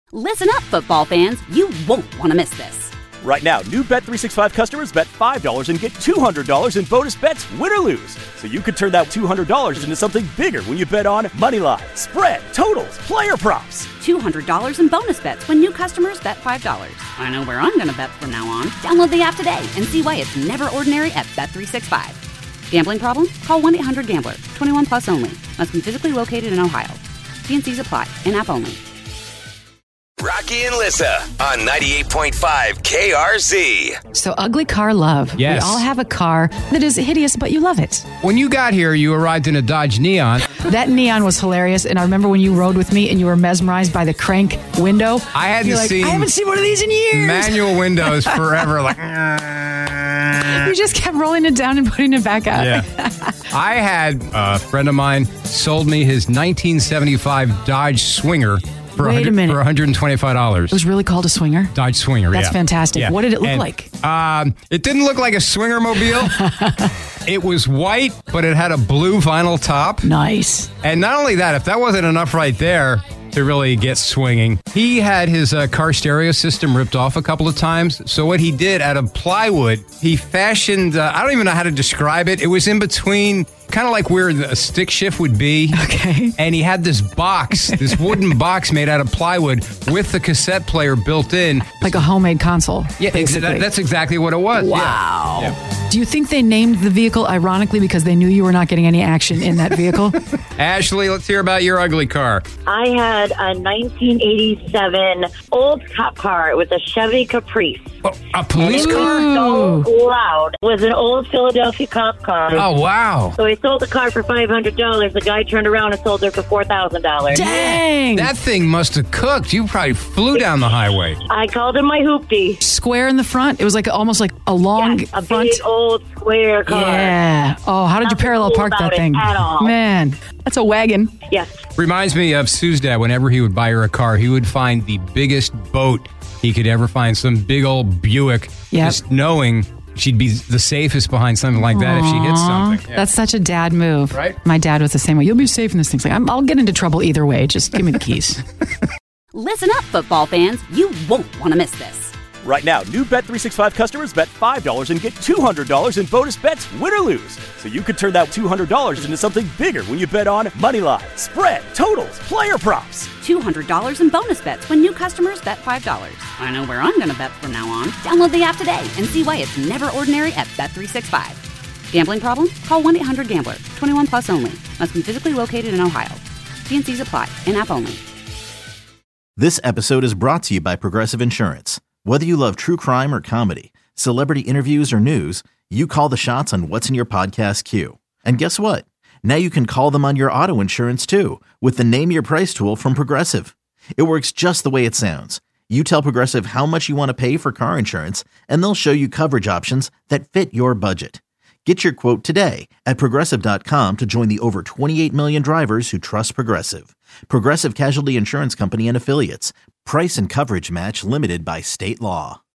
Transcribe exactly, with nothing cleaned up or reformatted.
Listen up, football fans. You won't want to miss this. Right now, new Bet three sixty-five customers bet five dollars and get two hundred dollars in bonus bets, win or lose. So you could turn that two hundred dollars into something bigger when you bet on moneyline, spread, totals, player props. two hundred dollars in bonus bets when new customers bet five dollars. I know where I'm going to bet from now on. Download the app today and see why it's never ordinary at Bet three sixty-five. Gambling problem? Call one eight hundred gambler. twenty-one plus only. Must be physically located in Ohio. T N Cs apply. In-app only. Rocky and Lissa on ninety-eight point five K R Z. So, ugly car love. Yes. We all have a car that is hideous, but you love it. When you got here, you arrived in a Dodge Neon. That Neon was hilarious, and I remember when you rode with me and you were mesmerized by the crank window. I hadn't You're like, seen I haven't seen one of these in years. Manual windows forever. Like, you just kept rolling it down and putting it back up. yeah. I had a friend of mine sold me his nineteen seventy-five Dodge Swinger for, Wait a minute. for one hundred twenty-five dollars. It was really called a Swinger? Dodge Swinger, That's yeah. fantastic. Yeah. What did it look And, like? Um, it didn't look like a Swinger mobile. It was white, but it had a blue vinyl top. Nice. And not only that, if that wasn't enough right there to really get swinging, he had his uh, car stereo system ripped off a couple of times. So what he did out of plywood, he fashioned, uh, I don't even know how to describe it. It was in between, kind of like where a stick shift would be. Okay. And he had this box, this wooden box made out of plywood with the cassette player built in. Like a homemade console. Yeah, ex- basically. that's exactly what it was. Yeah. Wow. Yeah. Do you think they named the vehicle ironically because they knew you were not getting any action in that vehicle? Ashley, let's hear about your ugly car. I had a nineteen eighty-seven old cop car. It was a Chevy Caprice. Oh, a police It car? was so loud. It was an old Philadelphia cop car. Oh, wow. So I sold the car for five hundred dollars. The guy turned around and sold her for four thousand dollars. Dang. That thing must have cooked. You probably flew down the highway. I called him my hoopty. Square in the front. It was like almost like a long Yes, a front. big old square car. Yeah. Oh, how did you Nothing parallel cool park about that it thing? at all. Man, that's a wagon. Yes. Reminds me of Sue's dad. Whenever he would buy her a car, he would find the biggest boat he could ever find, some big old Buick, Yep. just knowing she'd be the safest behind something like that if she hits something. Yeah. That's such a dad move. Right? My dad was the same way. You'll be safe in this thing. It's like, I'm, I'll get into trouble either way. Just give me the keys. Listen up, football fans. You won't want to miss this. Right now, new Bet three sixty-five customers bet five dollars and get two hundred dollars in bonus bets, win or lose. So you could turn that two hundred dollars into something bigger when you bet on moneyline, spread, totals, player props. two hundred dollars in bonus bets when new customers bet five dollars. I know where I'm going to bet from now on. Download the app today and see why it's never ordinary at Bet three sixty-five. Gambling problem? Call one eight hundred gambler. twenty-one plus only. Must be physically located in Ohio. T N Cs apply. In-app only. This episode is brought to you by Progressive Insurance. Whether you love true crime or comedy, celebrity interviews or news, you call the shots on what's in your podcast queue. And guess what? Now you can call them on your auto insurance too with the Name Your Price tool from Progressive. It works just the way it sounds. You tell Progressive how much you want to pay for car insurance, and they'll show you coverage options that fit your budget. Get your quote today at Progressive dot com to join the over twenty-eight million drivers who trust Progressive. Progressive Casualty Insurance Company and Affiliates. Price and coverage match limited by state law.